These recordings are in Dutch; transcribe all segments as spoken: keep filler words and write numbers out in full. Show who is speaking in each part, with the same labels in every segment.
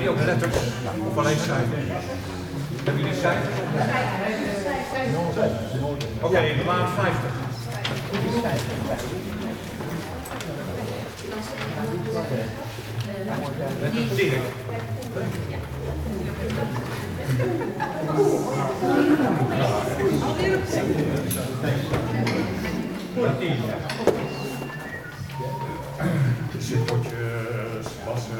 Speaker 1: jullie ook letters? Of alleen cijfers? Hebben jullie cijfers? Oké, okay, de maand vijftig. Met een Dirk. Zippertjes, wassen.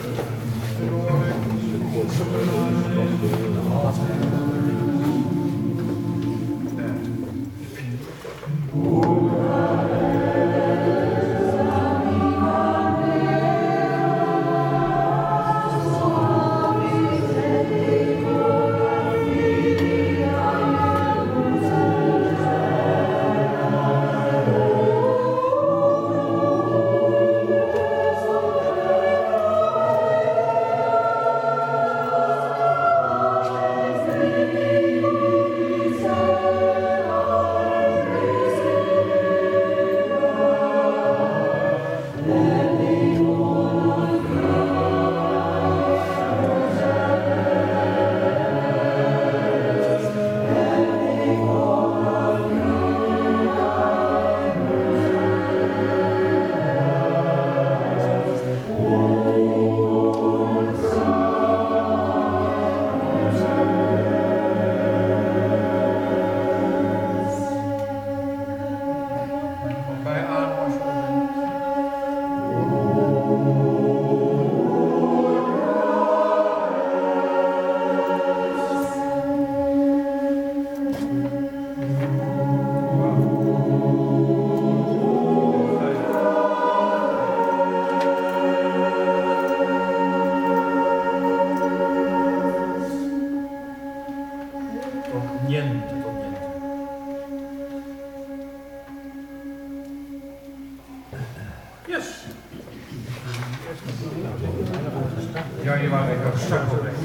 Speaker 1: Ja, je waren even strak op weg.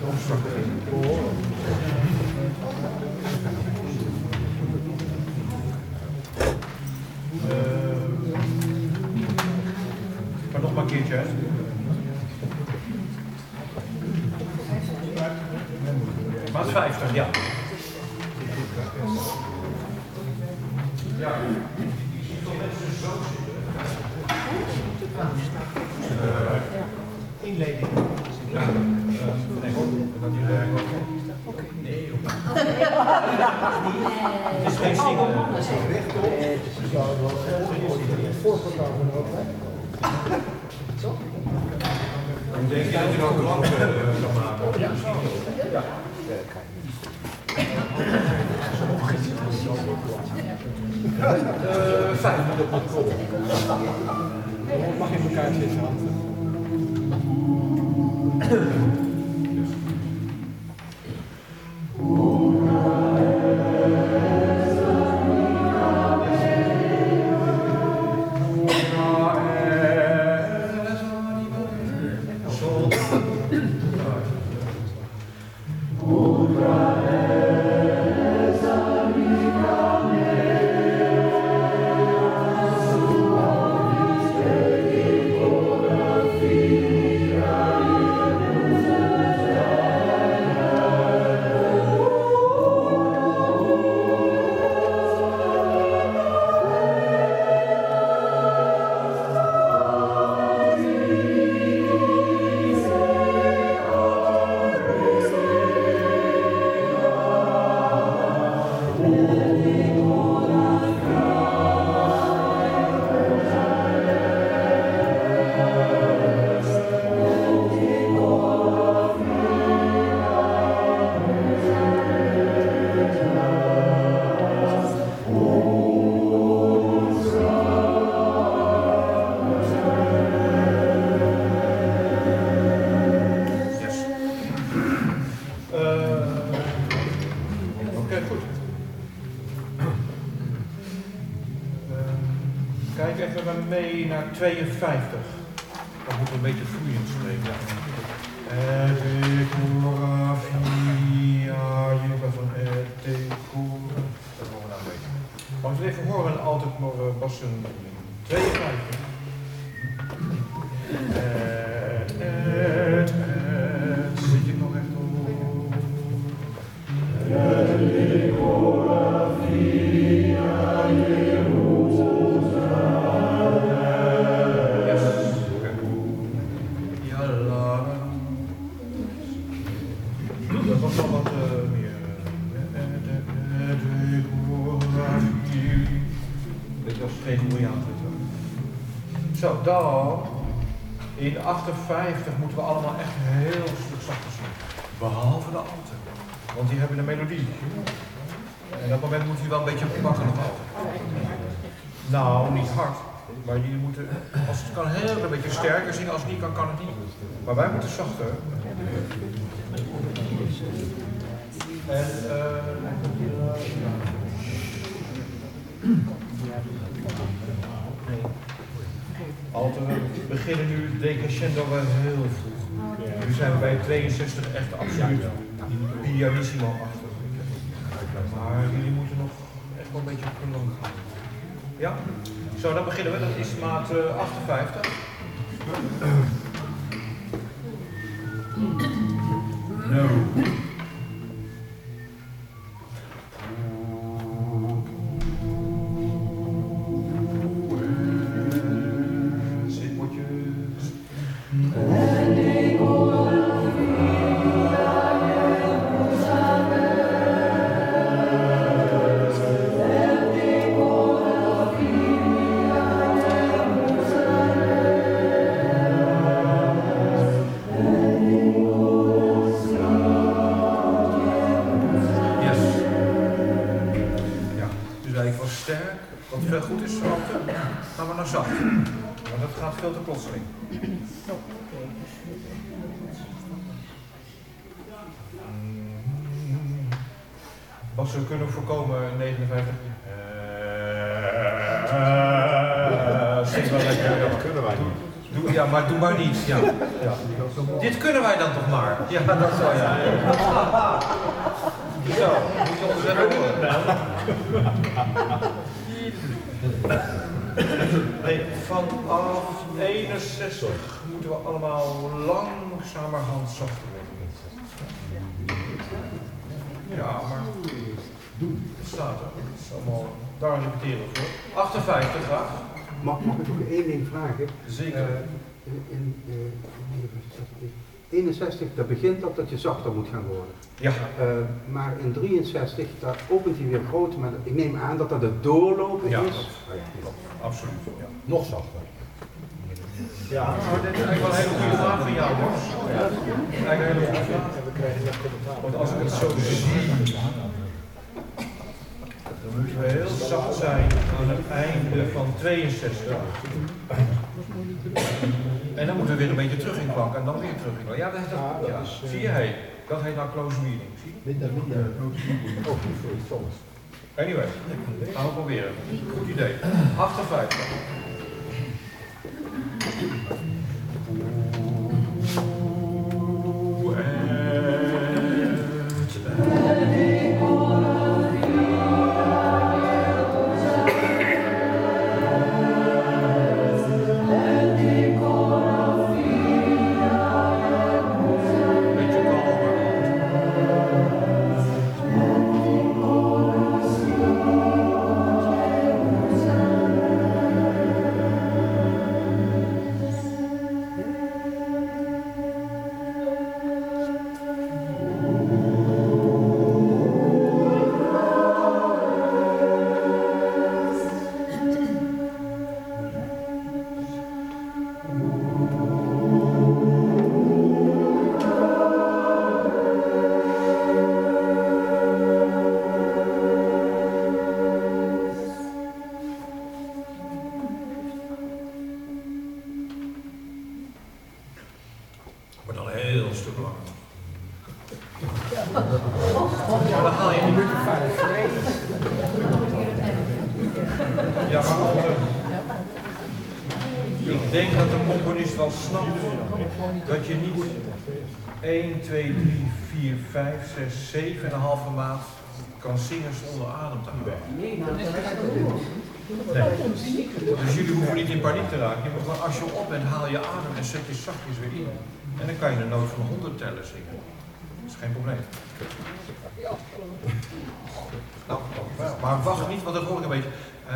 Speaker 1: Maar nog maar een keertje, hè? Maat vijftig, ja. Ja. Inleiding. Ja. Nee, dat die werk ook. Nee, het is geen single. Dat is rechtop. Het voorportaal van de hoofdweg. Zo? Ik denk dat je ook een lamp kan maken. Ja. Ja. Uh, vijf. Mag je in elkaar zitten? Kijk even mee naar tweeënvijftig. Dan moeten we een beetje vloeiend spreken. Ecografia, Juba van Ecora. Dat horen we nou een beetje. Maar we even horen altijd maar bassen tweeënvijftig. Zo, dan in achtenvijftig moeten we allemaal echt heel stuk zachter zien. Behalve de alten, want die hebben een melodie. En op dat moment moet je wel een beetje pakken nog altijd. Nou, niet hard, maar jullie moeten, als het kan, heel een beetje sterker zingen. Als het niet kan, kan het niet. Maar wij moeten zachter. En uh, Alten, we beginnen nu decrescendo wel heel vroeg. Nu zijn we bij tweeënzestig echt absoluut pianissimo achter. Maar jullie moeten nog echt wel een beetje kunnen gaan. Ja? Zo, dan beginnen we. Dat is maat uh, achtenvijftig. No. Veel te plotseling. Als we kunnen voorkomen negenenvijftig. Uh, Zing wel lekker. Dat kunnen wij niet. Doe, ja, maar doe maar niet. Ja. Ja. Dit kunnen wij dan toch maar? Ja, dat zou ja. Zo, moet je ons even horen. Nee, vanaf eenenzestig moeten we allemaal langzamerhand zachter worden. Ja, maar het staat er. Het is allemaal, daar repeteren we voor. achtenvijftig graag.
Speaker 2: Mag, mag ik ook één ding vragen?
Speaker 1: Zeker.
Speaker 2: Uh, in in uh, eenenzestig, dat begint dat dat je zachter moet gaan worden.
Speaker 1: Ja.
Speaker 2: Uh, maar in drieënzestig, daar opent hij weer groot, maar ik neem aan dat dat het doorlopen
Speaker 1: ja,
Speaker 2: is.
Speaker 1: Dat, absoluut. Ja.
Speaker 3: Nog zachter.
Speaker 1: Ja, maar dit is eigenlijk wel een hele goede vraag van jou, hoor. Ja, dat is eigenlijk een hele goede vraag. Want als ik het zo zie, dan moeten we heel zacht zijn aan het einde van tweeënzestig. En dan moeten we weer een beetje terug in klank en dan weer terug in klank. Ja, dat, dat, ja. Zie je, hey, dat heet nou close reading. Zie je?
Speaker 3: Minder, minder close reading. Ook niet voor iets anders.
Speaker 1: Anyway, gaan we proberen. Goed idee. achtenvijftig. Ik denk dat de componist wel snapt dat je niet één, twee, drie, vier, vijf, zes, zeven en een halve maat kan zingen zonder adem te houden. Nee. Dus jullie hoeven niet in paniek te raken. Je moet gewoon, als je op bent, haal je adem en zet je zachtjes weer in. En dan kan je een noot van honderd tellen zingen. is geen probleem. Nou, maar wacht niet, want dat hoor ik een beetje. Uh,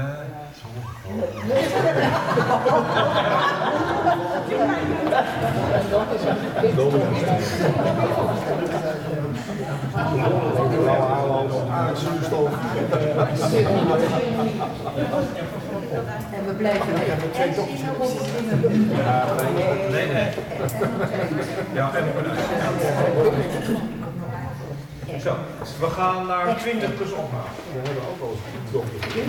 Speaker 4: En we blijven en zingen op
Speaker 1: nee, nee. Ja, en op een uit. Zo, we gaan naar twintig plus opname.
Speaker 3: We hebben ook wel eens dokters.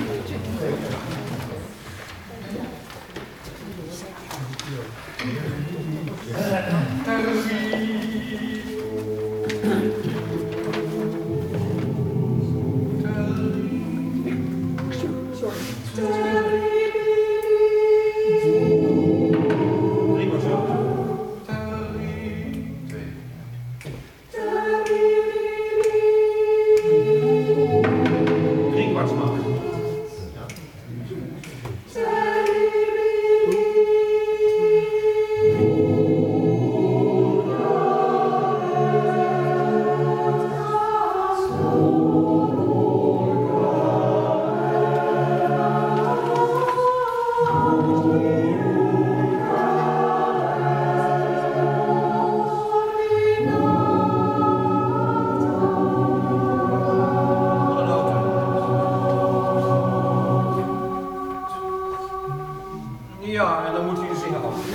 Speaker 1: Ja, en dan moet hij de zingen af.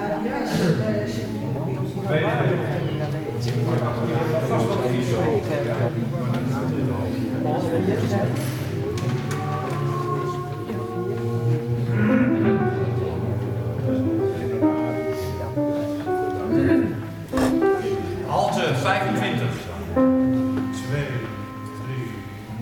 Speaker 1: Nee, nee, nee. Vast wel een vies. Halte vijfentwintig. Twee, drie.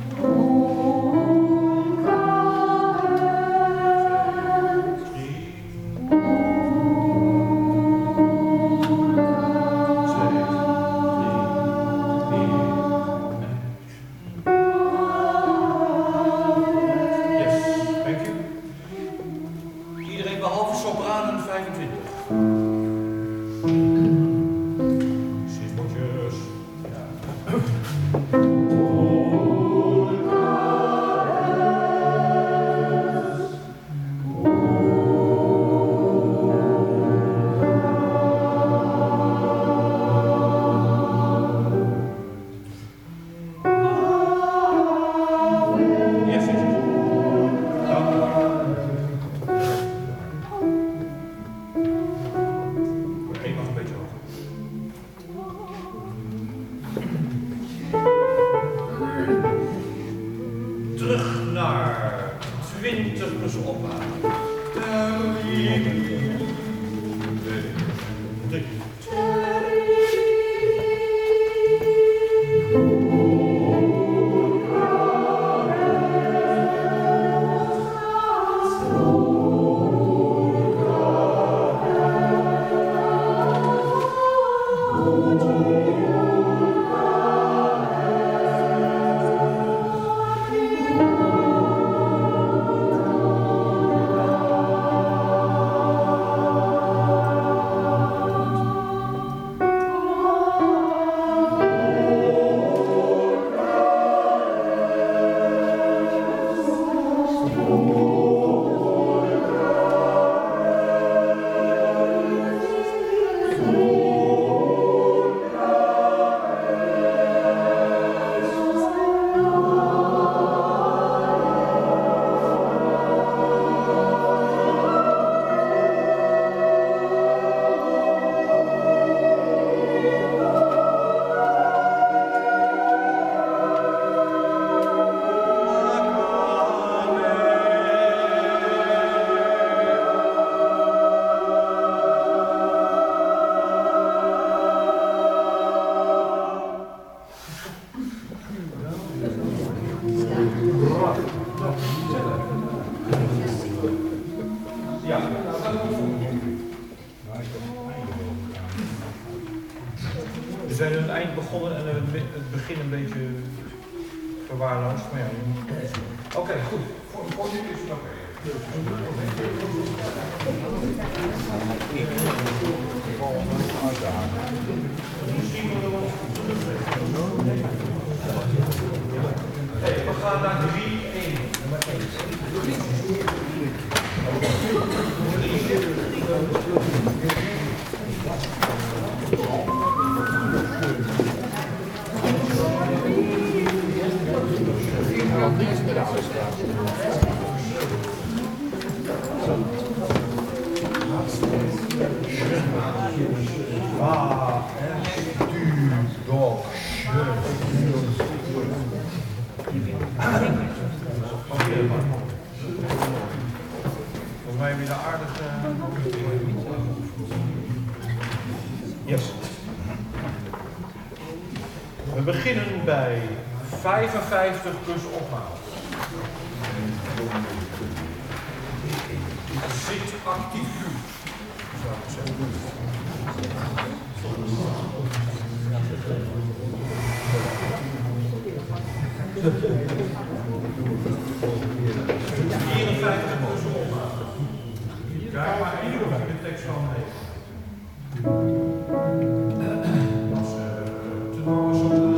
Speaker 1: Terug naar twintig plus opname. Ja, we zijn aan het eind begonnen en het begin een beetje verwaarloosd. Maar ja, oké, okay, goed. Voor, voor nu is het oké. Misschien moeten we ons teruggeven. gaan naar drie één. Nummer één. Ah, en du, doch, volgens mij heb je de aardig. Yes. We beginnen bij vijfenvijftig plus opmaat. Zit actief. Zou ik zeggen. vierenvijftig plus opmaat. Kijk maar één of ik de tekst van mee. Dat is te mooi zo.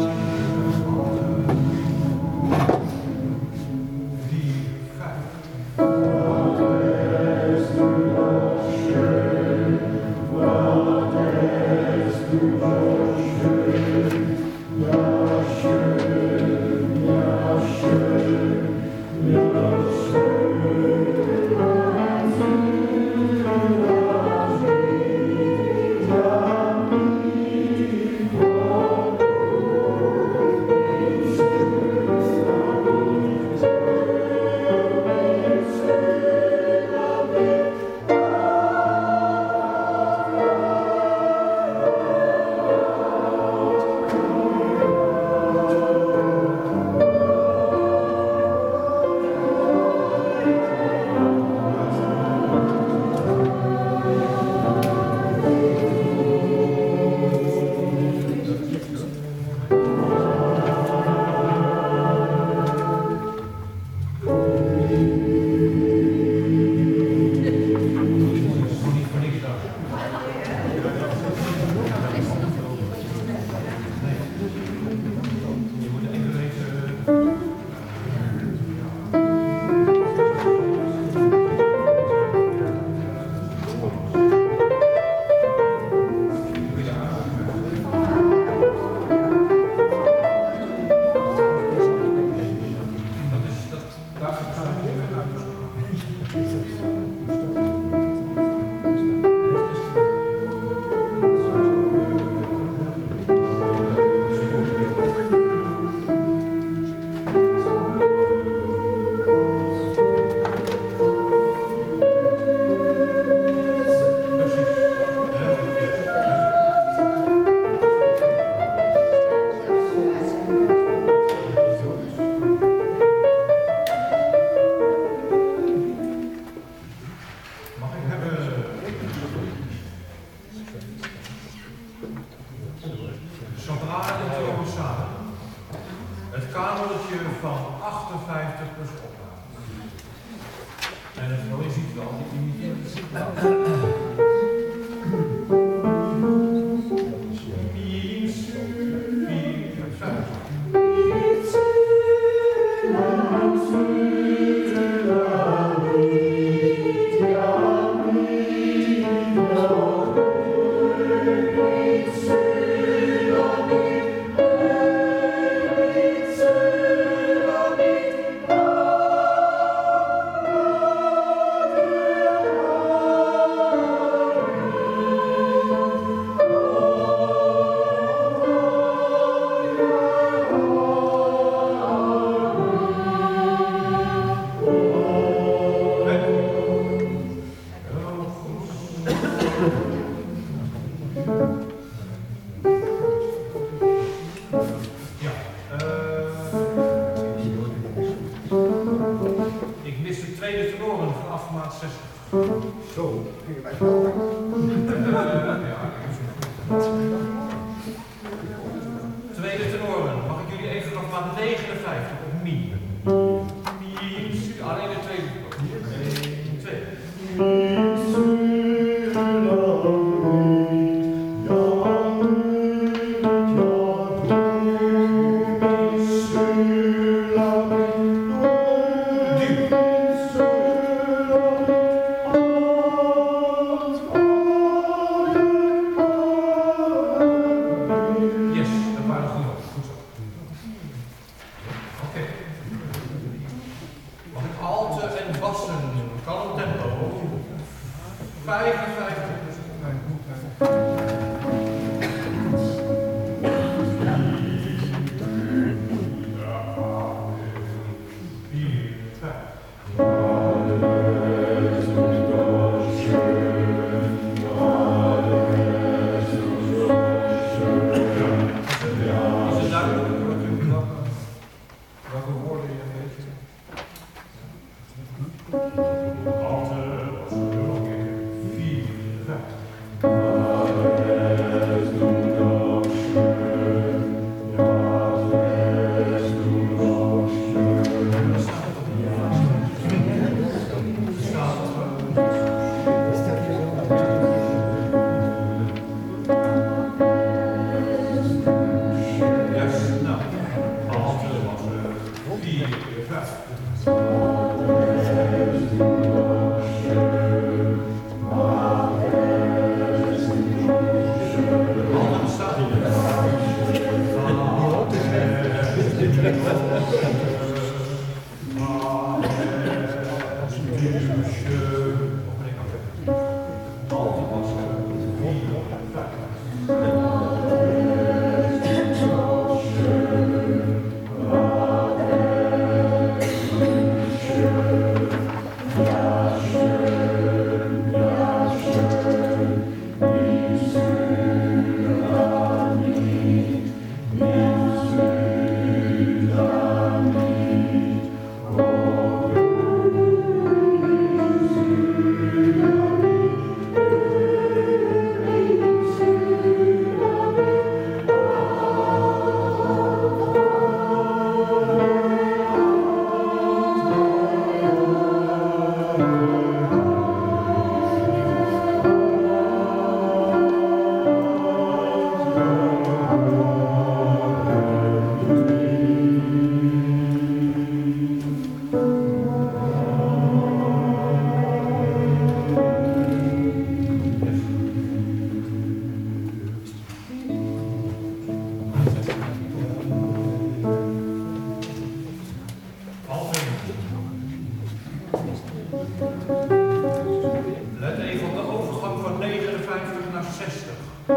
Speaker 1: Let even op de overgang van negenenvijftig naar zestig.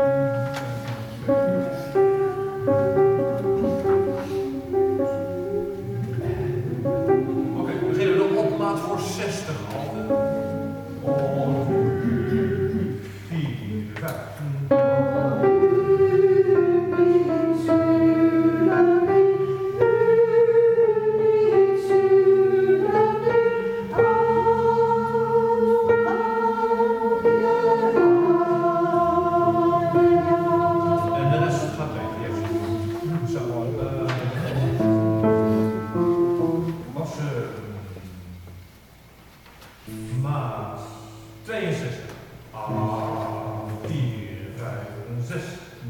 Speaker 1: Oké, we beginnen de opmaat voor zestig al. vier, vijf. Maat tweeënzestig. A, vier, vijf, zes.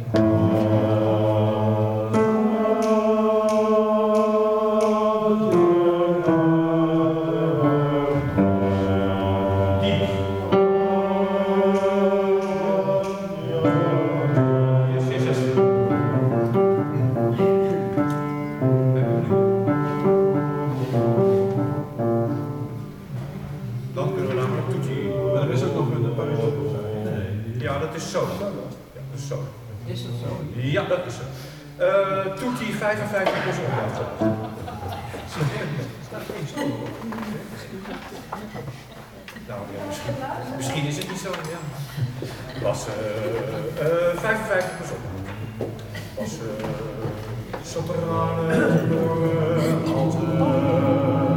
Speaker 1: Dan kunnen we namelijk toetsie.
Speaker 3: Maar er is ook nog een Parijs.
Speaker 1: Ja, dat is zo. Ja, dat is zo.
Speaker 4: Is dat zo?
Speaker 1: Ja, dat is zo. Uh, toetie vijfenvijftig plus opdracht. Nou ja, misschien, misschien is het niet zo. Ja. Was uh, uh, vijfenvijftig plus opdracht. Was uh, sopranen, tenorren, alten.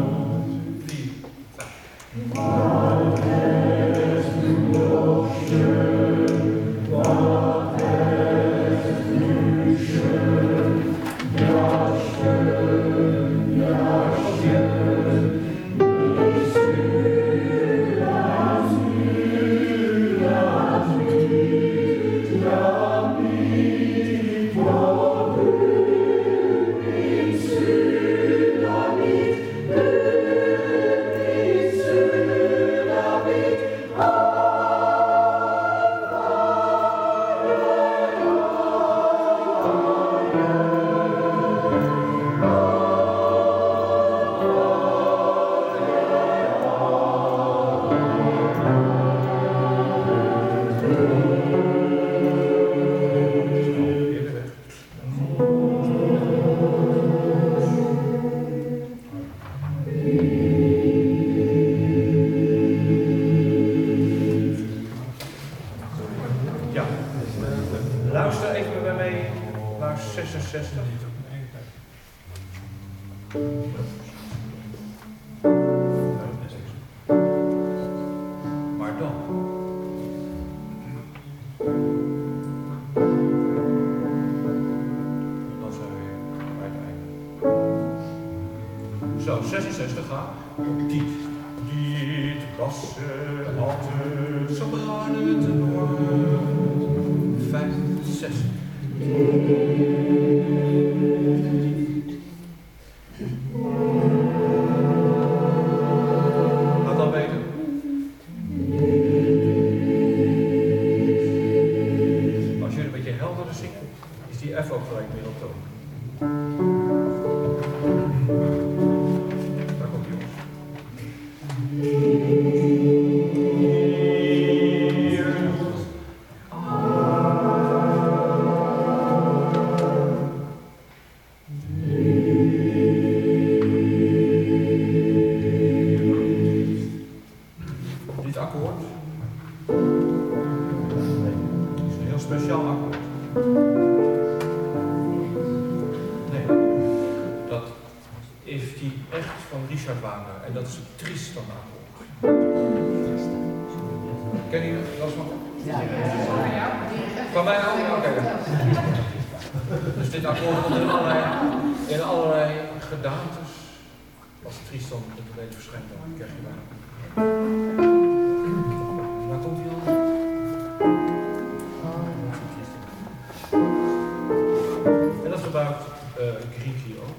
Speaker 1: Ja, luister even met mij mee naar zesenzestig. Maar dan. Dan zijn we weer bij het einde. Zo, zesenzestig gaat. Dit. Dit, bassen, alten, sopranen, tenoren. Vijf, zes. Laat dan weten. Als jullie een beetje helderder zingen, is die F ook gelijk middeltoon. muzikaal akkoord. Nee, dat heeft hij echt van Richard Wagner en dat is het Tristan akkoord. Ken je dat van?
Speaker 4: Ja.
Speaker 1: Van mij ook? Oké. Dus dit akkoord komt in allerlei, in allerlei gedaantes. Als Tristan in de weet verschijnt, dan krijg je Wagner. Waar komt hij dan? En dat gebruikt uh, Griek hier ook.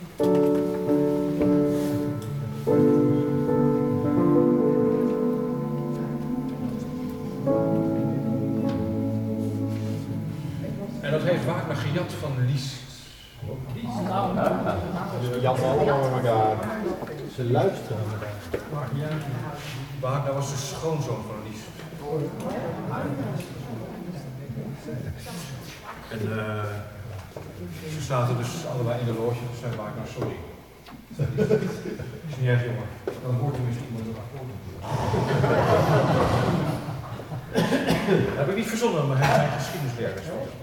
Speaker 1: En dat heeft Wagner gejat van Liszt.
Speaker 3: Ze jatten allemaal met elkaar. Ze luisteren naar elkaar.
Speaker 1: Wagner was de schoonzoon van Liszt. En uh, ze zaten dus allebei in de loge, dus zei Wagner, sorry. Dat is niet erg, jongen. Dan hoort tenminste iemand een akkoord. Dat heb ik niet verzonnen, maar hij zijn geschiedeniswerkers.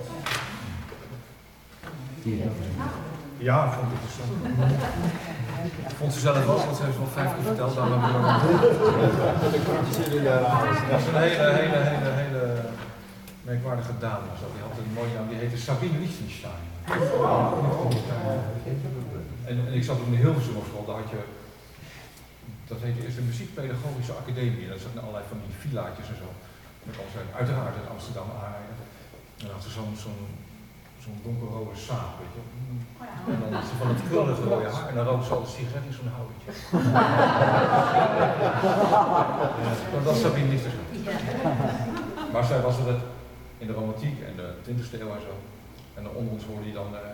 Speaker 1: Ja, vond ik interessant. Ik vond ze zelf ook, want ze hebben ze nog vijf keer verteld. Dan hebben we dat is een hele, hele, hele, hele merkwaardige dame. Die had een mooie naam, die heette Sabine Lichtenstein. En, en ik zat toen in de Hilversum op school, daar had je, dat heette eerst de Muziekpedagogische Academie. Dat zijn allerlei van die villaatjes en zo. En dat was uiteraard in Amsterdam aanrijden. En dan had ze zo'n zo'n zo'n donkerrode saap, weet je. En dan had ze van het krullige rode haar en dan rook ze al een sigaret in zo'n houtje. Dat was Sabine Lichtenstein. Maar zij was het in de romantiek en de twintigste eeuw en zo. En dan onder ons hoorde je dan. Uh,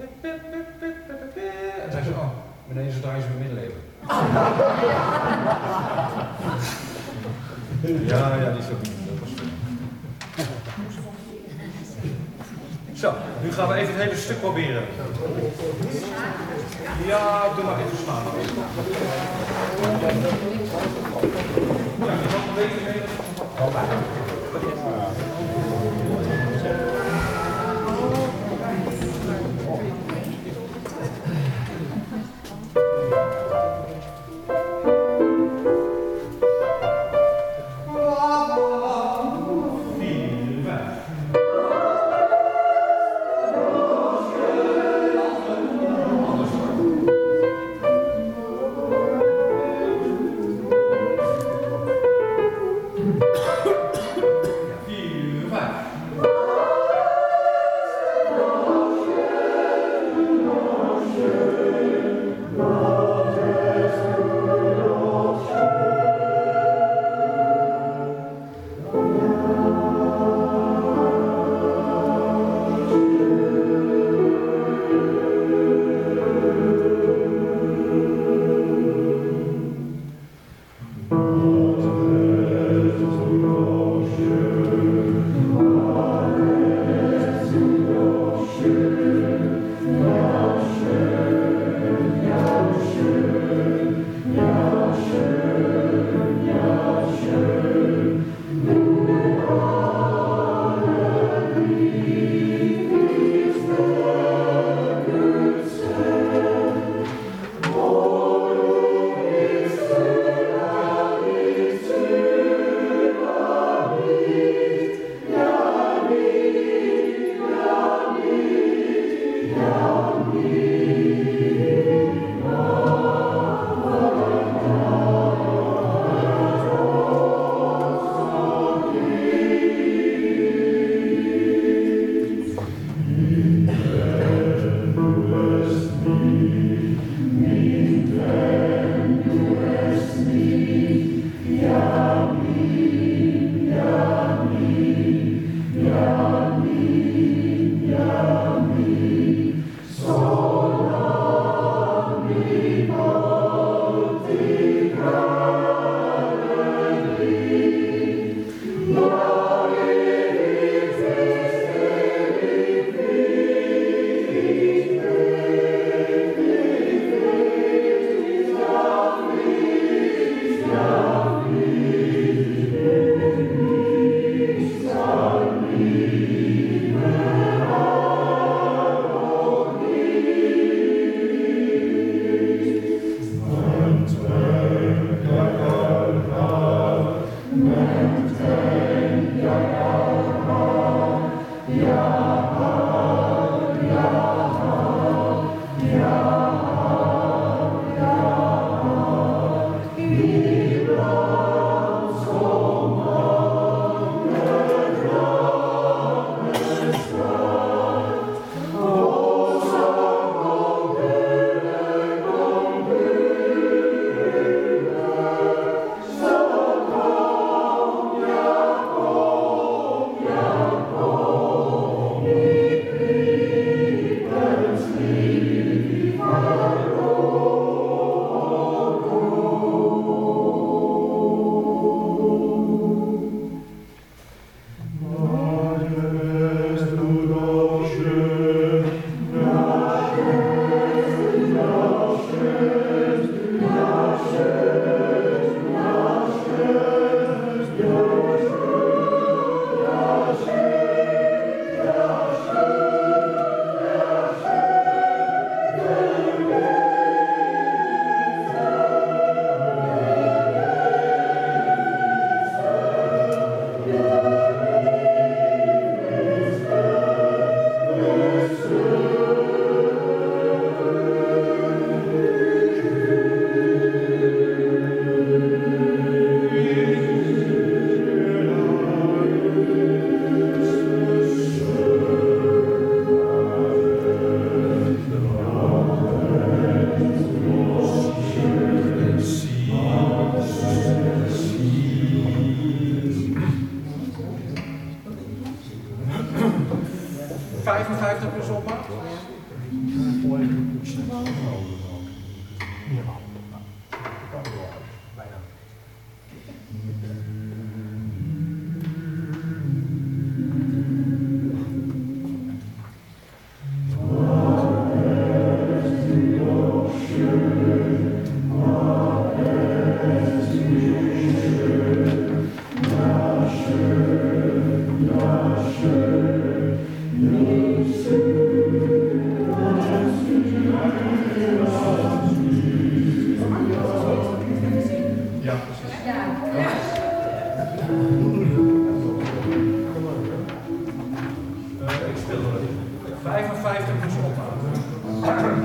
Speaker 1: en zei ze, oh, beneden ze draaien ze weer middeleeuwen. Ja, ja, die Sabine, dat was goed. Zo, nu gaan we even het hele stuk proberen. Ja, doe maar even slaan. Ja, je mag een beetje mee. Vier, vijfenvijftig plus opmaat? vijfenvijftig plus opmaat.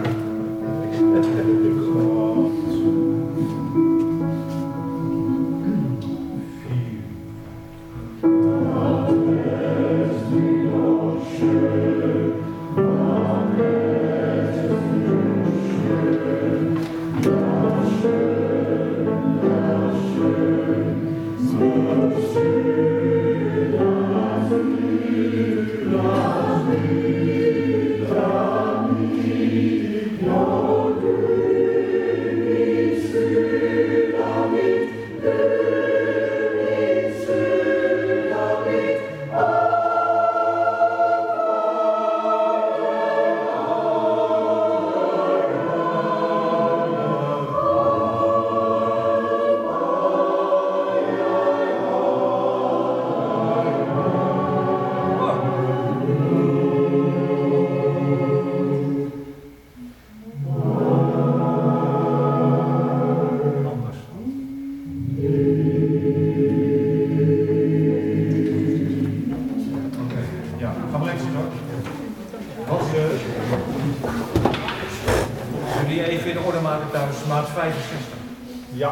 Speaker 1: Maat vijfenzestig.
Speaker 3: Ja.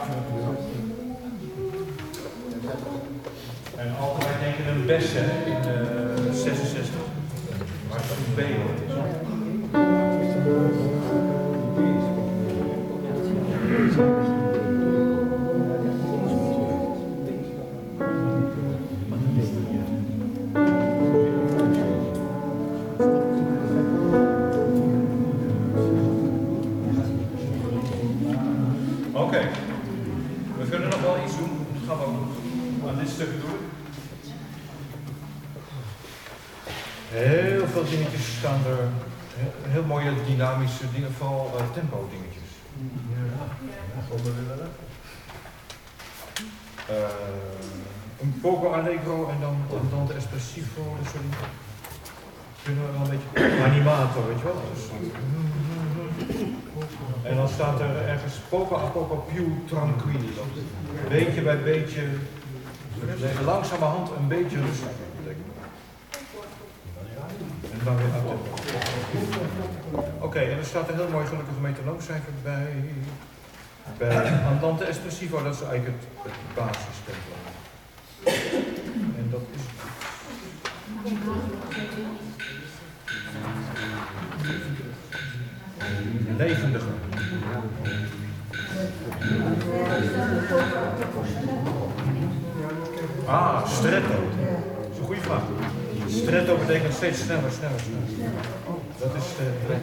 Speaker 1: En altijd wij denken een beste in uh, zesenzestig. Maar het is een B hoor. Oké, okay. We kunnen nog wel iets doen. Dat gaan we ook aan dit stuk doen. Heel veel dingetjes staan er. Heel mooie dynamische dingen, vooral uh, tempo dingetjes. Uh, een poco allegro en dan andante espressivo. Sorry. Kunnen we wel een beetje animator, weet je wel? Dus, en dan staat er ergens poco a poco più tranquillo. Beetje bij beetje, langzamerhand een beetje rustig. En dan weer uit. Oké, okay, en er staat een heel mooi gelukkig metronoomcijfer bij. Bij andante espressivo, dat is eigenlijk het, het basistempo. En dat is. Levendiger. Ah, stretto. Dat is een goede vraag. Stretto betekent steeds sneller, sneller, sneller. Dat is uh,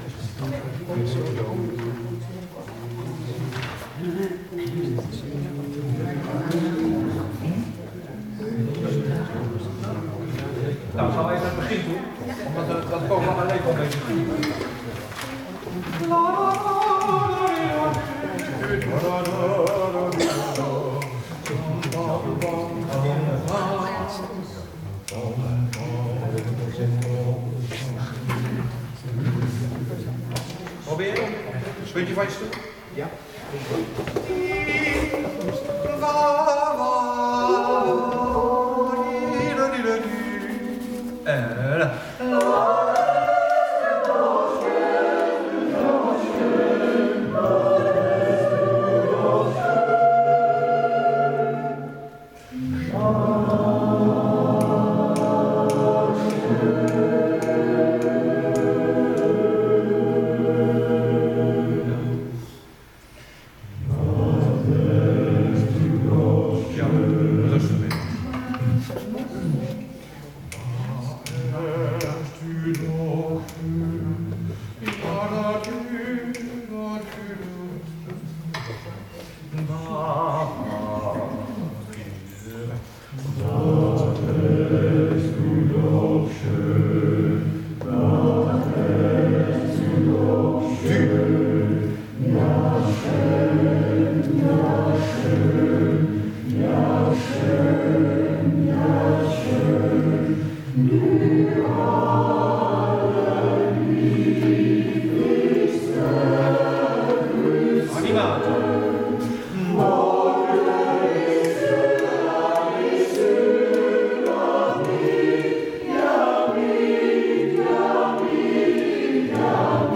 Speaker 1: Nou, gaan we even naar het begin toe. Omdat dat, dat poco allegro een beetje goed. Probeer je? Speelt je van je stoel?
Speaker 2: Ja.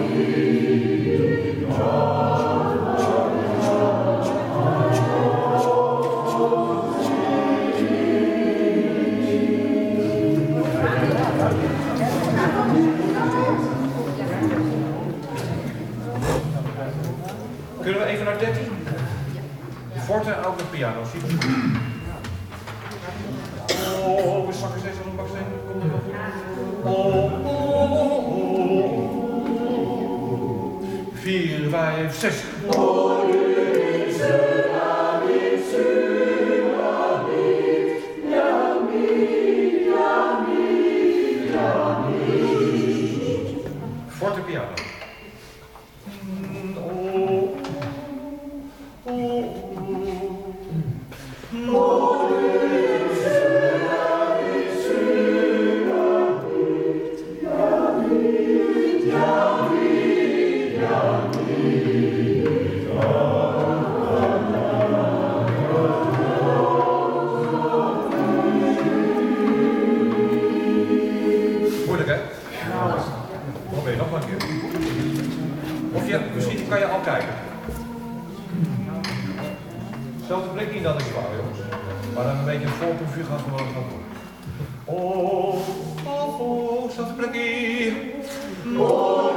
Speaker 1: Kunnen we even naar dertien? Forte en ook met piano. Zie je dat? Oh, we zakken steeds aan een baksteen. Komt het wel goed? Oh, oh, oh. Vier, vijf, zes. Forte piano. Moeilijk, hè? Probeer je nog maar een keer. Of je, misschien kan je al kijken. Zelfde blik niet, dat is waar, jongens. Maar dan een beetje een voorproefje gaat gewoon gaan doen. Oh, oh, oh, zelfde blikkie. Oh,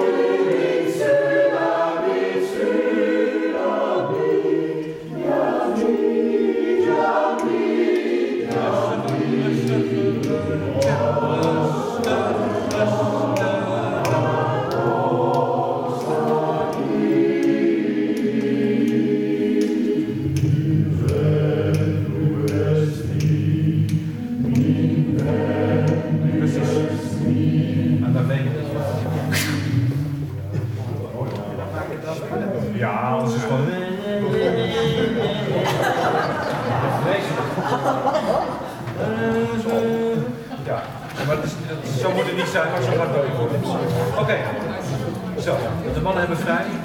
Speaker 1: ja, anders is het gewoon... Ja, maar het is, zo moet het niet zijn, maar zo gaat het ook. Oké, okay. Zo, de mannen hebben vrij.